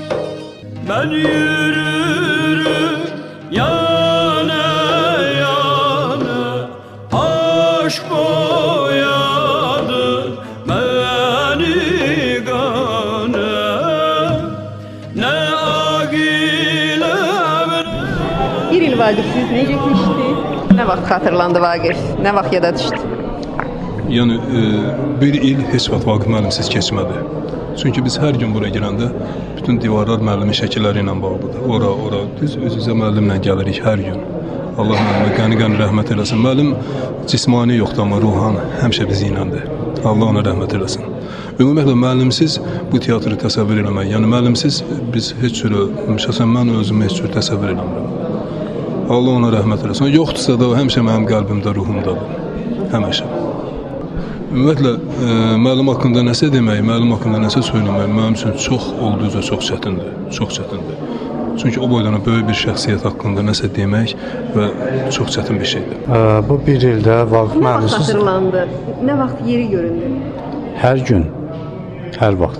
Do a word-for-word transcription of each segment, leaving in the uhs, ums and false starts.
Ben yürürüm yana yana, aşk boyadı beni gana, ne agile. Bir il Vaqifsiz necə keçdi? Nə vaxt xatırlandı Vaqif? Nə vaxt yada düşdü? Yəni e, bir il heç vaxt Vaqif müəllimsiz keçmədi. Çünki biz hər gün bura girəndə bütün divarlar müəllimin şəkilləri ilə bağlıdır. Ora, ora, düz öz-üzə müəllimlə gəlirik hər gün. Allah müəllimə qəni-qəni rəhmət eləsin. Müəllim cismani yoxdur, amma ruhan həmişə bizi iləndir. Allah ona rəhmət eləsin. Ümumiyyətlə, müəllimsiz bu teatrı təsəvvür eləmək, yəni müəllimsiz biz heç cürə, şəxsən mən özümü heç cür təsəvvür eləmirəm. Allah ona rəhmət eləsin. Yoxdursa da o həmişə mənim qəlbimdə, ruhumdadır. Həmişə. Ümumiyyətlə, e, müəllim haqqında nəsə demək, müəllim haqqında nəsə söyləmək mənim üçün çox olduqca çox çətindir, çox çətindir. Çünki o boydan böyük bir şəxsiyyət haqqında nəsə demək və çox çətin bir şeydir. Ə, bu bir ildə Vaqif Nə vaxt müəllimsiz xatırlandı? Nə vaxt yeri göründü? hər gün, hər vaxt.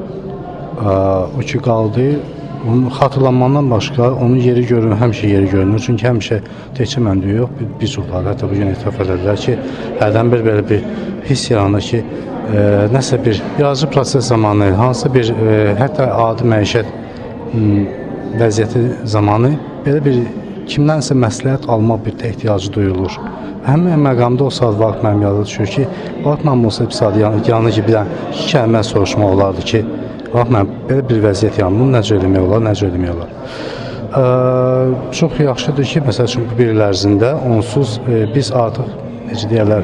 Ə, o ki qaldı, onun xatırlanmandan başqa onun yeri görünür, həmişə yeri görünür. Çünki həmişə təkcə məndə yox, bir, bir çoxları, hətta bu gün etiraf edilər ki, hərdən bir belə bir hiss yaranır ki, e, nəsə bir yazı proses zamanı, hansısa bir, e, hətta adi məişət m, vəziyyəti zamanı belə bir kimdənsə məsləhət almaq bir ehtiyacı duyulur. Həmin məqamda o saat Vaqif mənim yada düşür ki, Vaqif mənim olsa bir saat yanı, yanı ki, bir dənə iki kəlmə soruşmaq olardı ki, Vaqif mənim belə bir vəziyyət yanı, bunu necə eləmək olar, necə eləmək olar. Ə, çox yaxşıdır ki, məsəl üçün bu bir il ərzində onsuz e, biz artıq, necə deyərlər,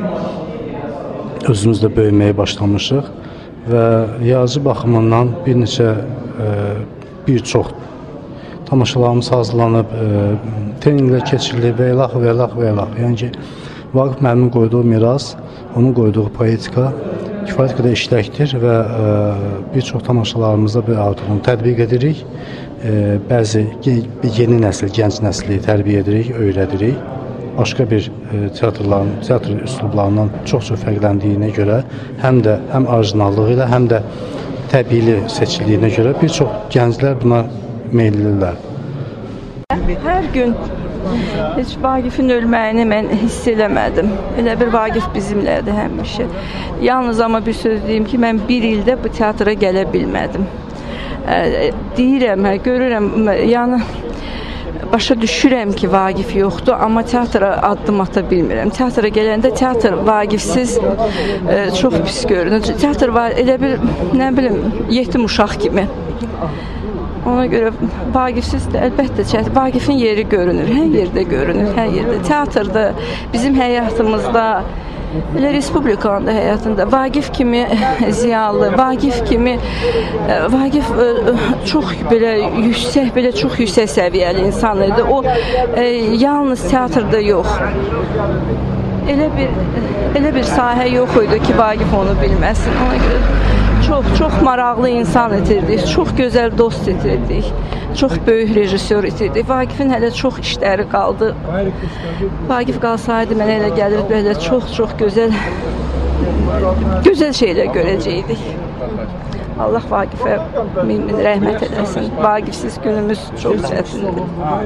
özümüzdə böyüməyə başlamışıq və yazı baxımından bir neçə, e, bir çox tamaşalarımız hazırlanıb, e, treninqlər keçirilib və eləx və eləx və eləx. Yəni ki, Vaqif müəllimin qoyduğu miras, onun qoyduğu poetika kifayət qədər işləkdir və e, bir çox tamaşalarımızda bir artıq onu tətbiq edirik. E, bəzi yeni nəsil, gənc nəsli tərbiyə edirik, öyrədirik. Başqa bir e, teatrların, teatr üslublarından çox-çox fərqləndiyinə görə, həm də həm orijinallığı ilə, həm də təbiili seçildiyinə görə bir çox gənclər buna meyillidirlər. Hər gün heç Vaqifin ölməyini mən hiss eləmədim. Elə bir Vaqif bizimlədir həmişə. Yalnız amma bir söz deyim ki, mən bir ildə bu teatra gələ bilmədim. E, deyirəm, görürəm, yəni başa düşürəm ki, Vaqif yoxdur, amma teatra addım ata bilmirəm. Teatra gələndə teatr Vaqifsiz e, çox pis görünür. Teatr var, elə bir, nə bilim, yetim uşaq kimi. Ona görə Vaqifsiz də əlbəttə çətin. Vaqifin yeri görünür, hər yerdə görünür, hər yerdə. Teatrda, bizim həyatımızda, elə Respublikanın da həyatında Vaqif kimi ziyalı, Vaqif kimi Vaqif çox belə yüksək, belə çox yüksək səviyyəli insan idi. O e, yalnız teatrda yox. Elə bir elə bir sahə yox idi ki, Vaqif onu bilməsin. Ona görə çox çox maraqlı insan itirdik, çox gözəl dost itirdik, çox böyük rejissor itirdik. Vaqifin hələ çox işləri qaldı. Vaqif qalsaydı mənə elə gəlir belə çox-çox gözəl gözəl şeylər görəcəkdik. Allah Vaqifə min min rəhmət eləsin. Vaqifsiz günümüz çox çətindir.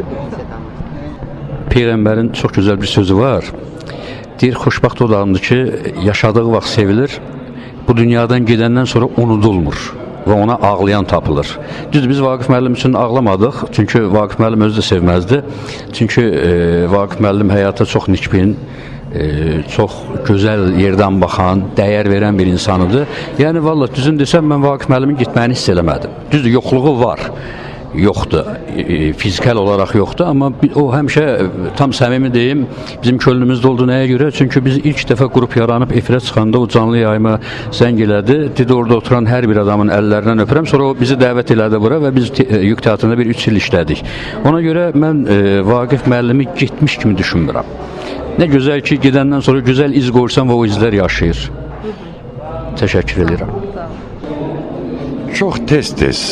Peyğəmbərin çox gözəl bir sözü var. Deyir, xoşbaxt o adamdır ki, yaşadığı vaxt sevilir, bu dünyadan gedəndən sonra unudulmur və ona ağlayan tapılır. Düzdür, biz Vaqif müəllim üçün ağlamadıq, çünki Vaqif müəllim özü də sevməzdi. Çünki e, Vaqif müəllim həyata çox nikbin, e, çox gözəl yerdən baxan, dəyər verən bir insanıdır. Yəni, valla düzün desəm, mən Vaqif müəllimin gitməyini hiss eləmədim. Düzdür, yoxluğu var. Yoxdur, e, fizikal olaraq yoxdur, amma o həmişə tam səmimi deyim, bizim könlümüzdə oldu nəyə görə? Çünki biz ilk dəfə qrup yaranıb efirə çıxanda o canlı yayıma zəng elədi. Dedi, orada oturan hər bir adamın əllərindən öpürəm. Sonra o bizi dəvət elədi bura və biz te yük teatrında bir üç il işlədik. Ona görə mən e, Vaqif müəllimi getmiş kimi düşünmürəm. Nə gözəl ki, gedəndən sonra gözəl iz qoyursan və o izlər yaşayır. Təşəkkür edirəm. Çox tez-tez.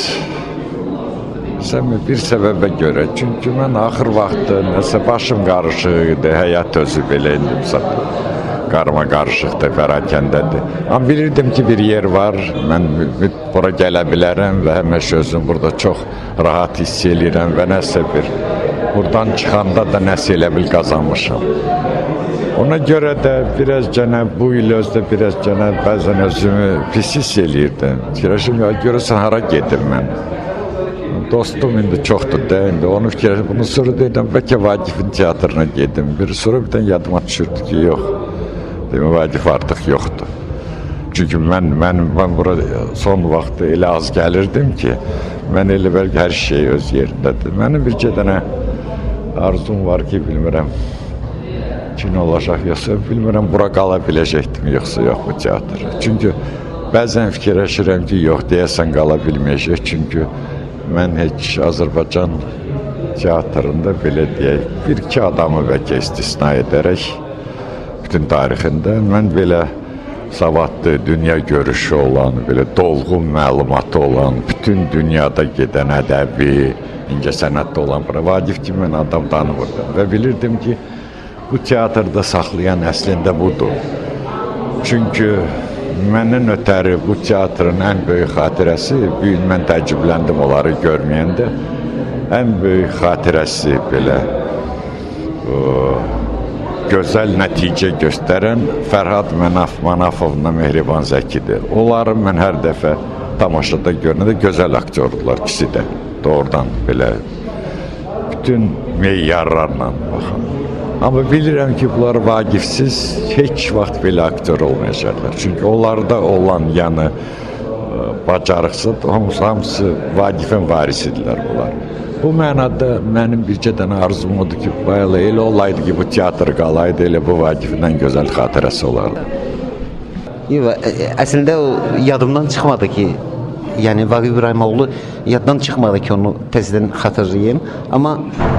Bir səbəbə görə, çünki mən axır vaxtı nəsə başım qarışıq idi, həyat özü belə indim zaten. qarma qarışıqdır, pərakəndədir. Amma bilirdim ki, bir yer var, mən bura gələ bilərəm və həmişə özüm burada çox rahat hiss edirəm və nəsə bir, buradan çıxanda da nəsə elə bil qazanmışam. Ona görə də biraz gənə bu il özdə biraz gənə bəzən özümü pis hiss eləyirdim. Fikirləşim, ya görürsən hara gedim mən. Dostum indi çoxdur da, indi onu fikirləşim. Bunun sonra dedim, bəlkə Vaqifin teatrına gedim. Bir sonra bir dən yadıma düşürdü ki, yox. Demək, Vaqif artıq yoxdur. Çünki mən, mən, mən bura son vaxt elə az gəlirdim ki, mən elə bəlkə hər şey öz yerindədir. Mənim bir dənə arzum var ki, bilmirəm, kino olacaq, yoxsa bilmirəm, bura qala biləcəkdim, yoxsa yox bu teatr. Çünki bəzən fikirləşirəm ki, yox, deyəsən qala bilməyəcək, çünki mən heç Azərbaycan teatrında belə deyək, bir-iki adamı bəlkə istisna edərək, bütün tarixində mən belə savadlı, dünya görüşü olan, belə dolğun məlumatı olan, bütün dünyada gedən ədəbi, incəsənətdə olan bura Vaqif kimi mən adam tanımırdım və bilirdim ki, bu teatrda saxlayan əslində budur. Çünki məndən ötəri bu teatrın ən böyük xatirəsi, bir gün mən təəccübləndim onları görməyəndə, ən böyük xatirəsi belə o, gözəl nəticə göstərən Fərhad Mənaf Manafovla Mehriban Zəkidir. Onları mən hər dəfə tamaşada görəndə gözəl aktyordular, ikisi də doğrudan belə bütün meyarlarla baxın. Amma bilirəm ki, bunlar Vaqifsiz heç vaxt belə aktyor olmayacaqlar. Çünki onlarda olan yanı bacarıqsız, hamısı, hamısı Vaqifin varisidirlər bunlar. Bu mənada mənim bircə dənə arzum odur ki, bayılı elə olaydı ki, bu teatr qalaydı, elə bu Vaqifin gözəl xatirəsi olardı. Əslində o yadımdan çıxmadı ki, yəni Vaqif İbrahimoğlu yaddan çıxmadı ki, onu təzədən xatırlayayım. Amma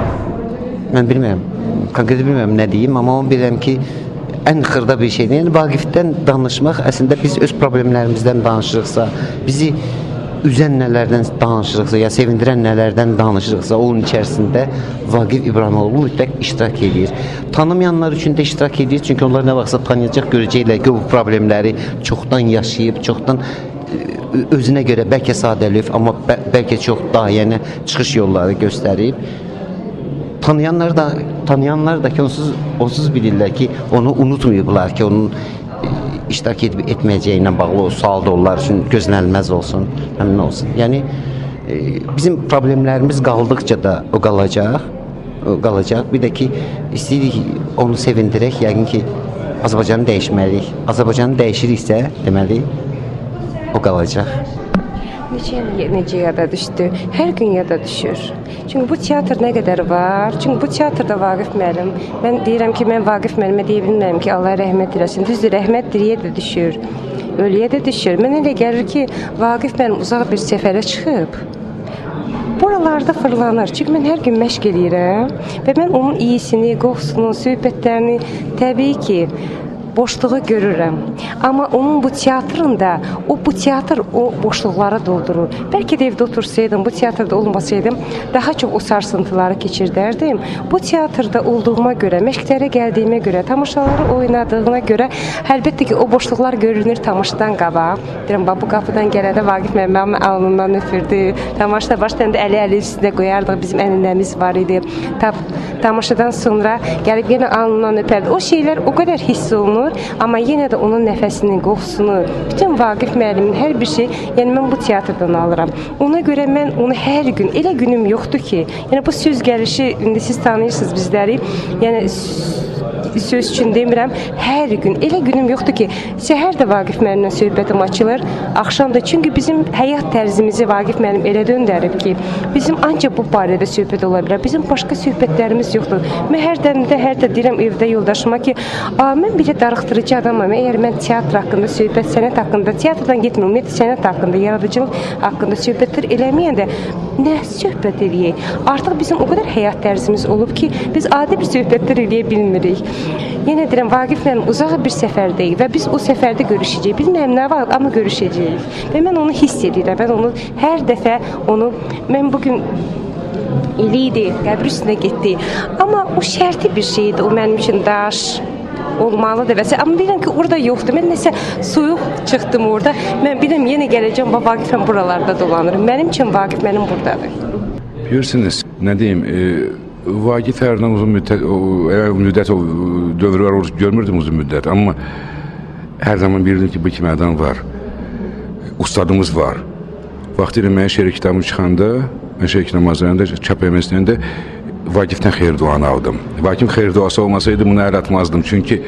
mən bilmirəm, konkret bilmirəm nə deyim, amma onu bilirəm ki, ən xırda bir şeydir. Yəni Vaqifdən danışmaq, əslində biz öz problemlərimizdən danışırıqsa, bizi üzən nələrdən danışırıqsa, ya sevindirən nələrdən danışırıqsa, onun içərisində Vaqif İbrahimoğlu mütləq iştirak edir. Tanımayanlar üçün də iştirak edir, çünki onlar nə vaxtsa tanıyacaq, görəcəklər ki, bu problemləri çoxdan yaşayıb, çoxdan özünə görə bəlkə sadəlif, amma bəlkə çox daha yəni çıxış yolları göstərib. Tanıyanlar da, tanıyanlar da ki, onsuz, onsuz bilirlər ki, onu unutmayıblar ki, onun iştirak edib etməyəcəyindən bağlı o sual da onlar üçün gözlənilməz olsun, həmin olsun. Yəni, e, bizim problemlərimiz qaldıqca da o qalacaq, o qalacaq. Bir də ki, istəyirik onu sevindirək, yəqin ki, Azərbaycanı dəyişməliyik. Azərbaycanı dəyişiriksə, deməli, o qalacaq. Necə, necə yada düşdü? Hər gün yada düşür. Çünki bu teatr nə qədər var? Çünki bu teatrda Vaqif müəllim, mən deyirəm ki, mən Vaqif müəllimə deyə bilmərəm ki, Allah rəhmət eləsin. Düzdür, rəhmət diriyə də düşür, ölüyə də düşür. Mənə elə gəlir ki, Vaqif müəllim uzaq bir səfərə çıxıb, buralarda fırlanır. Çünki mən hər gün məşq eləyirəm və mən onun iyisini, qoxusunu, söhbətlərini təbii ki, boşluğu görürəm. Amma onun bu teatrında, o bu teatr o boşluqları doldurur. Bəlkə də evdə otursaydım, bu teatrda olmasaydım, daha çox o sarsıntıları keçirdərdim. Bu teatrda olduğuma görə, məşqlərə gəldiyimə görə, tamaşaları oynadığına görə, əlbəttə ki, o boşluqlar görünür tamaşadan qabaq. Deyirəm, bu qapıdan gələndə Vaqif mənim alnımdan öpürdü. Tamaşada başlayanda əli-əli üstünə qoyardıq, bizim ənənəmiz var idi. Tamaşadan sonra gəlib yenə alnımdan öpərdi. O şeylər o qədər hiss olunur. Amma yenə də onun nəfəsini, qoxusunu, bütün Vaqif müəllimin hər bir şey, yəni mən bu teatrdan alıram. Ona görə mən onu hər gün, elə günüm yoxdur ki, yəni bu söz gəlişi, indi siz tanıyırsınız bizləri, yəni söz üçün demirəm, hər gün, elə günüm yoxdur ki, səhər də Vaqif müəllimlə söhbətim açılır, axşam da, çünki bizim həyat tərzimizi Vaqif müəllim elə döndərib ki, bizim ancaq bu barədə söhbət ola bilər, bizim başqa söhbətlərimiz yoxdur. Mən hər dəmdə, hər də deyirəm evdə yoldaşıma ki, mən belə darıxdırıcı adamam, əgər mən teatr haqqında, söhbət, sənət haqqında, teatrdan getməyəm, ümumiyyətlə sənət haqqında, yaradıcılıq haqqında söhbətlər eləməyəndə nə söhbət eləyək? Artıq bizim o qədər həyat tərzimiz olub ki, biz adi bir söhbətlər eləyə bilmirik. Yenə deyirəm, Vaqif müəllim uzaq bir səfərdəyik və biz o səfərdə görüşəcəyik. Bilməyəm nə var, amma görüşəcəyik. Və mən onu hiss edirəm, mən onu hər dəfə onu, mən bugün ili idi, qəbr üstünə getdi. Amma o şərti bir şeydi, o mənim üçün daş, olmalıdır və s. Amma bilirəm ki, orada yoxdur. Mən nəsə soyuq çıxdım orada. Mən bilirəm, yenə gələcəm, Vaqifəm buralarda dolanırım. Mənim üçün Vaqif mənim buradadır. Bilirsiniz, nə deyim, e, Vaqif hərdən uzun müddət, o, müddət o, dövr var, görmürdüm uzun müddət. Amma hər zaman bilirdim ki, bu kimi adam var. Ustadımız var. Vaxtilə mənə şeir kitabım çıxanda, mən şeir kitabım hazırlayanda, çap əməsində Vaqifdən xeyir duanı aldım. Vaqif xeyir duası olmasaydı bunu əl atmazdım. Çünki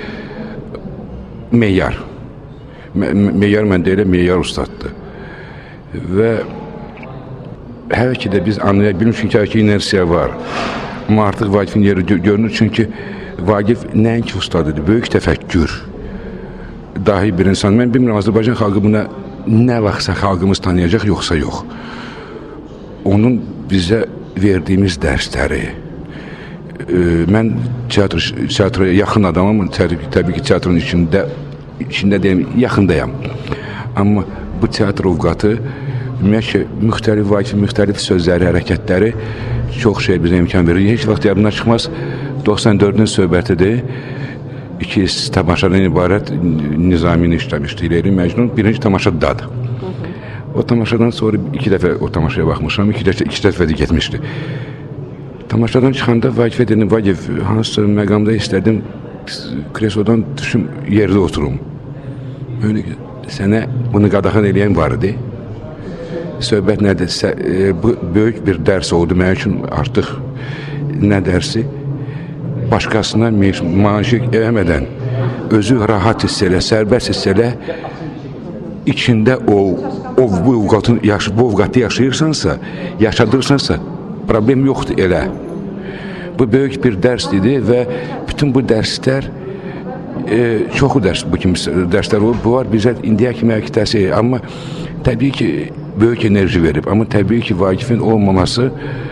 meyyar. Me meyyar məndə elə meyyar ustaddır. Və hər ki də biz anlaya bilmirik, çünki hər ki inersiya var. Amma artıq Vaqifin yeri görünür, çünki Vaqif nəinki ustadıdır, böyük təfəkkür. Dahi bir insan. Mən bilmirəm, Azərbaycan xalqı buna nə vaxtsa xalqımız tanıyacaq, yoxsa yox. Onun bizə verdiyimiz dərsləri, e, mən teatr, teatroya yaxın adamım, təbii, təbii ki, teatrın içində, içində deyim, yaxındayam. Amma bu teatr ovqatı, ümumiyyətlə, müxtəlif Vaqifin müxtəlif sözləri, hərəkətləri çox şey bizə imkan verir. Heç vaxt yadımdan çıxmaz, doxsan dördüncü söhbətidir. İki tamaşadan ibarət Nizamini işləmişdi. Leyli Məcnun birinci tamaşadadır. O tamaşadan sonra iki dəfə o tamaşaya baxmışam, iki dəfə, iki dəfə də getmişdi. Tamaşadan çıxanda Vaqifə dedim, Vaqif, hansısa məqamda istədim, kreslodan düşüm, yerdə oturum. Öyle, sənə bunu qadağan eləyən var idi. Söhbət nədir? E, bu böyük bir dərs oldu mənim üçün, artıq nə dərsi? Başqasına maaşıq eləmədən, özü rahat hiss elə, sərbəst hiss elə, içində o, o bu ovqatın, yaşı, bu ovqatı yaşayırsansa, yaşadırsansa, problem yoxdur elə. Bu böyük bir dərs idi və bütün bu dərslər, e, çoxu dərs, bu kimi dərslər olur, bu var bizə indiyə kimi əktəsi, amma təbii ki, böyük enerji verib, amma təbii ki, Vaqifin olmaması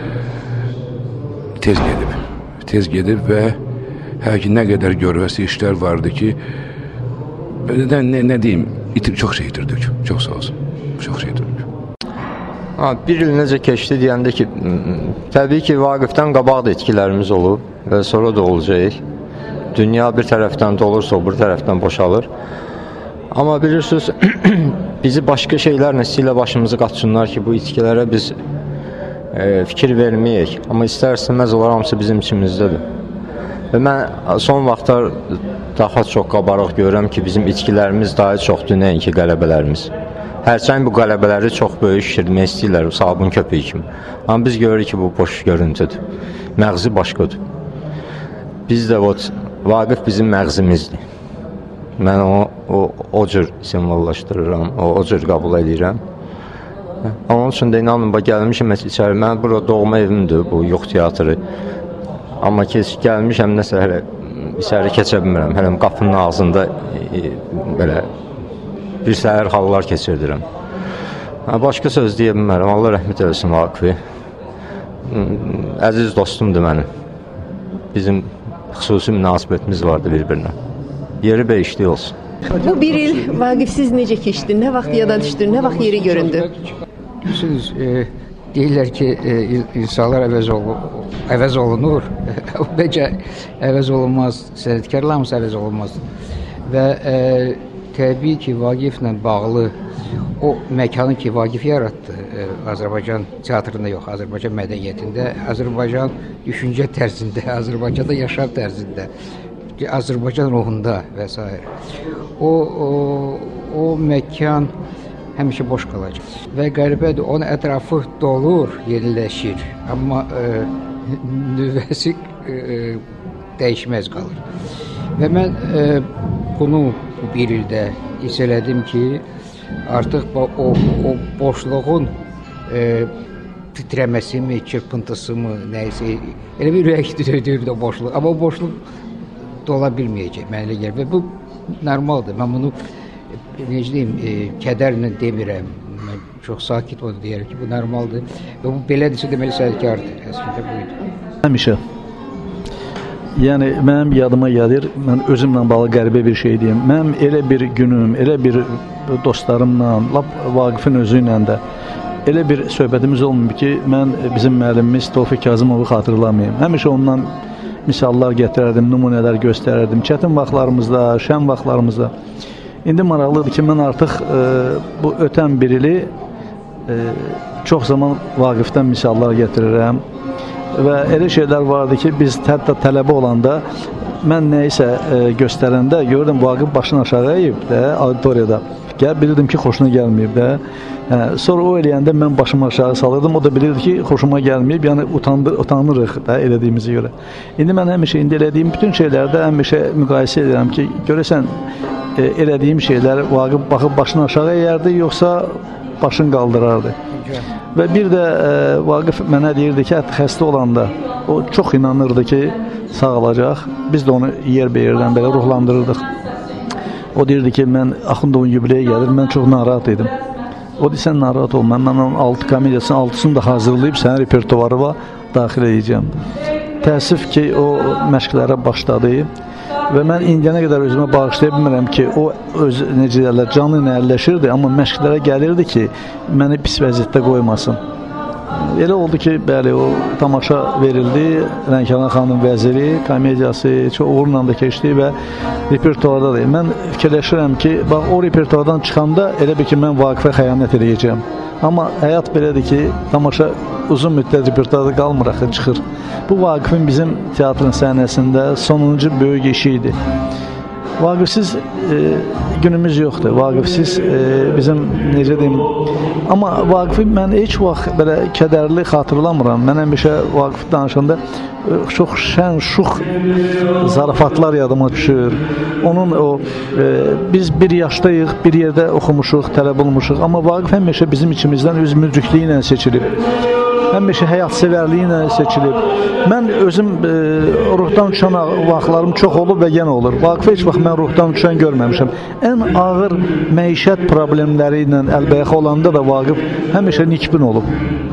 tez gedib. Tez gedib və hər ki, nə qədər görvəsi işlər vardı ki, nə, nə deyim, itir, çox şey itirdik, çox sağ olsun, çox şey itirdik. Ha, bir il necə keçdi deyəndə ki, təbii ki, Vaqifdən qabaq da etkilərimiz olub və sonra da olacaq. Dünya bir tərəfdən dolursa, o bir tərəfdən boşalır. Amma bilirsiniz, bizi başqa şeylərlə silə başımızı qaçsınlar ki, bu itkilərə biz e, fikir verməyək. Amma istər-istəməz onlar hamısı bizim içimizdədir. Və mən son vaxtlar daha çox qabarıq görürəm ki, bizim itkilərimiz daha çoxdur, nəinki qələbələrimiz. Hərçənd bu qələbələri çox böyük şişirmək istəyirlər, sabun köpüyü kimi. Amma biz görürük ki, bu boş görüntüdür. Məğzi başqadır. Biz də o, Vaqif bizim məğzimizdir. Mən o, o, o cür simvollaşdırıram, o, o cür qəbul edirəm. Onun üçün də inanın, gəlmişəm içəri, mən burada doğma evimdir, bu yox teatrı. Amma ki, gəlmişəm, nəsə hələ içəri keçə bilmirəm, hələ qapının ağzında e, belə bir səhər hallar keçirdirəm. Başqa söz deyə bilmərəm, Allah rəhmət eləsin Vaqifi. Əziz dostumdur mənim. Bizim xüsusi münasibətimiz vardı bir-birinə. Yeri bəyişdi olsun. Bu bir il Vaqifsiz necə keçdi? Nə vaxt yada düşdü? Nə vaxt yeri göründü? Siz e, deyirlər ki, e, insanlar əvəz, ol, əvəz olunur. Bəlkə əvəz olunmaz, sənətkarlarımız əvəz olunmaz. Və e, təbii ki, Vaqiflə bağlı o məkanı ki, Vaqif yaratdı, e, Azərbaycan teatrında yox, Azərbaycan mədəniyyətində, Azərbaycan düşüncə tərzində, Azərbaycanda yaşam tərzində, Azərbaycan ruhunda və s. O, o, o məkan həmişə boş qalacaq. Və qəribədir, onun ətrafı dolur, yeniləşir. Amma e, nüvəsi e, dəyişməz qalır. Və mən e, bunu bir ildə hiss elədim ki, artıq o, o boşluğun e, titrəməsimi, çırpıntısımı, nəysə, elə bir ürək döydürdü o boşluq. Amma o boşluq dola bilməyəcək mənə gəlir və bu normaldır. Mən bunu necə deyim, e, kədərlə demirəm. Mən çox sakit onu deyərəm ki, bu normaldır və bu belədirsə deməli sənətkardır. Əslində buydu. Həmişə. Yəni mənim yadıma gəlir, mən özümlə bağlı qəribə bir şey deyim. Mənim elə bir günüm, elə bir dostlarımla, lap Vaqifin özü ilə də elə bir söhbətimiz olmuyor ki, mən bizim müəllimimiz Tofiq Kazımovu xatırlamayım. Həmişə ondan misallar gətirərdim, nümunələr göstərərdim. Çətin vaxtlarımızda, şən vaxtlarımızda. İndi maraqlıdır ki, mən artıq e, bu ötən bir ili e, çox zaman Vaqifdən misallar gətirirəm və elə şeylər vardı ki, biz hətta tələbə olanda mən nəyisə e, göstərəndə gördüm Vaqif başını aşağı əyib də auditoriyada. Gəl, bilirdim ki, xoşuna gəlməyib də. Hə, sonra o eləyəndə mən başımı aşağı salırdım, o da bilirdi ki, xoşuma gəlməyib, yəni utandır, utanırıq da elədiyimizə görə. İndi mən həmişə indi elədiyim bütün şeylərdə həmişə müqayisə edirəm ki, görəsən e, elədiyim şeylər Vaqif baxıb başını aşağı əyərdi, yoxsa başını qaldırardı. Və bir də e, Vaqif mənə deyirdi ki, hətta xəstə olanda o çox inanırdı ki, sağalacaq. Biz də onu yer bəyirdən belə ruhlandırırdıq. O deyirdi ki, mən Axundovun yubileyə gəlir, mən çox narahat idim. O deyir, sən narahat ol, mən onun altı komediyasının altısını da hazırlayıb sənin repertuarıma daxil edəcəm. Təəssüf ki, o məşqlərə başladı və mən indiyənə qədər özümə bağışlaya bilmirəm ki, o öz necə deyərlər, canlı ilə əlləşirdi, amma məşqlərə gəlirdi ki, məni pis vəziyyətdə qoymasın. Elə oldu ki, bəli, o tamaşa verildi, Lənkəran xanım Vəziri komediyası çox uğurla da keçdi və repertuardadır. Mən fikirləşirəm ki, bax, o repertuardan çıxanda elə bir ki, mən Vaqifə xəyanət edəcəyəm. Amma həyat belədir ki, tamaşa uzun müddət repertuarda qalmır, axı çıxır. Bu Vaqifin bizim teatrın səhnəsində sonuncu böyük işi idi. Vaqifsiz e, günümüz yoxdur. Vaqifsiz e, bizim necə deyim, amma Vaqifi mən heç vaxt belə kədərli xatırlamıram. Mən həmişə Vaqif danışanda e, çox şən, şux zarafatlar yadıma düşür. Onun o e, biz bir yaşdayıq, bir yerdə oxumuşuq, tələb olmuşuq, amma Vaqif həmişə bizim içimizdən öz müdrikliyi ilə seçilib. Həmişə həyatsevərliyi ilə seçilib. Mən özüm e, ruhdan düşən vaxtlarım çox olub və yenə olur. Vaqifə heç vaxt mən ruhdan düşən görməmişəm. Ən ağır məişət problemləri ilə əlbəyaxa olanda da Vaqif həmişə nikbin olub.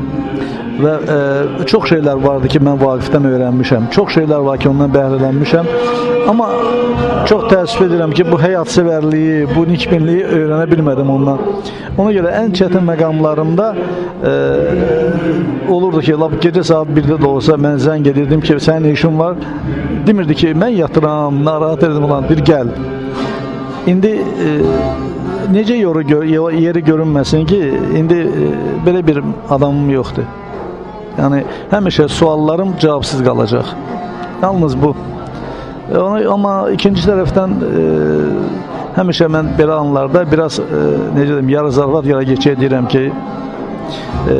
Və e, çox şeylər vardı ki, mən Vaqifdən öyrənmişəm. Çox şeylər var ki, ondan bəhrələnmişəm. Amma çox təəssüf edirəm ki, bu həyatsevərliyi, bu nikbinliyi öyrənə bilmədim ondan. Ona görə ən çətin məqamlarımda e, olurdu ki, lap gecə saat birdə də olsa mən zəng edirdim ki, sənin işin var. Demirdi ki, mən yatıram, narahat edirdim olan, bir gəl. İndi e, necə yoru, yeri görünməsin ki, indi e, belə bir adamım yoxdur. Yəni, həmişə suallarım cavabsız qalacaq. Yalnız bu. Onu, amma ikinci tərəfdən e, həmişə mən belə anlarda biraz e, necə deyim, yarı zarvat yara geçək deyirəm ki, e,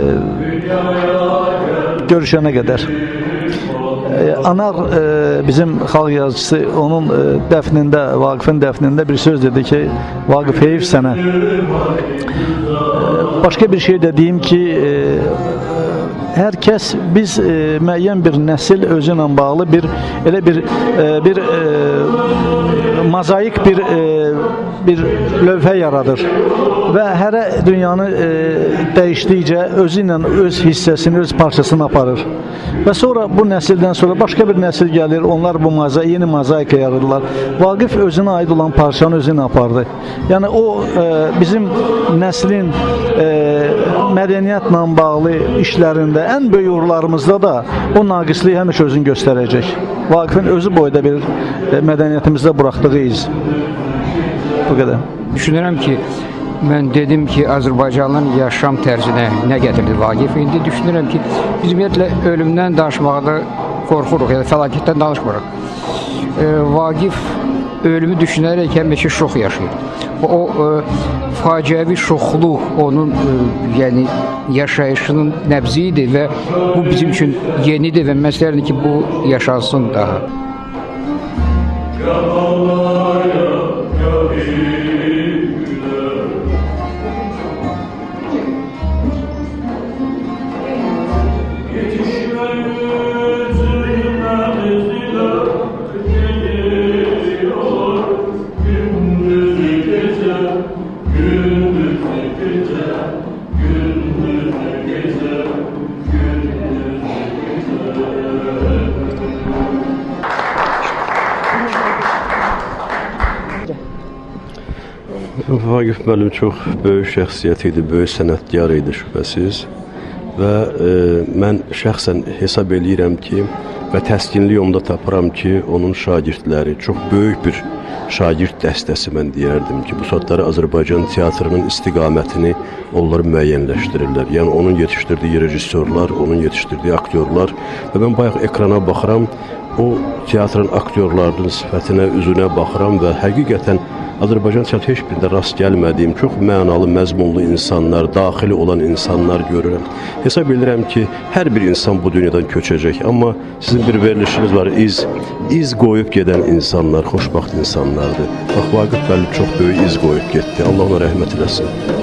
görüşənə qədər. E, Anar e, bizim xalq yazıcısı onun e, dəfnində, Vaqifin dəfnində bir söz dedi ki, Vaqif heyif sənə. E, başqa bir şey də deyim ki, e, hər kəs, biz e, müəyyən bir nəsil özü ilə bağlı bir elə bir e, bir e, mozaik bir e, bir lövhə yaradır və hərə dünyanı e, dəyişdikcə özü ilə öz hissəsini, öz parçasını aparır. Və sonra bu nəsildən sonra başqa bir nəsil gəlir, onlar bu mozaik, yeni mozaika yaradılar. Vaqif özünə aid olan parçanı özünə apardı. Yəni o e, bizim nəslin e, mədəniyyətlə bağlı işlərində, ən böyük uğurlarımızda da o naqisliyi həmişə özünü göstərəcək. Vaqifin özü boyda bir e, mədəniyyətimizdə buraxdığı iz. Bu qədər. Düşünürəm ki, mən dedim ki, Azərbaycanın yaşam tərzinə nə gətirdi Vaqif? İndi düşünürəm ki, biz ümumiyyətlə ölümdən danışmaqda qorxuruq, ya da fəlakətdən danışmırıq. E, Vaqif ölümü düşünərək həmişə şox yaşayır. O, o faciəvi şoxluq onun e, yəni yaşayışının nəbzi idi və bu bizim üçün yenidir və mən istərdim ki, bu yaşansın daha. Vaqif müəllim çox böyük şəxsiyyət idi, böyük sənətkar idi şübhəsiz. və e, mən şəxsən hesab eləyirəm ki, və təskinlik onda tapıram ki, onun şagirdləri çox böyük bir şagird dəstəsi mən deyərdim ki, bu saatları Azərbaycan teatrının istiqamətini onlar müəyyənləşdirirlər. Yəni onun yetişdirdiyi rejissorlar, onun yetişdirdiyi aktyorlar və mən bayaq ekrana baxıram, o teatrın aktyorlarının sifətinə, üzünə baxıram və həqiqətən Azərbaycan teatrı heç birində rast gəlmədiyim çox mənalı, məzmunlu insanlar, daxili olan insanlar görürəm. Hesab edirəm ki, hər bir insan bu dünyadan köçəcək, amma sizin bir verilişiniz var, iz, iz qoyub gedən insanlar, xoşbaxt insanlardır. Bax, Vaqif Bəlli çox böyük iz qoyub getdi. Allah ona rəhmət eləsin.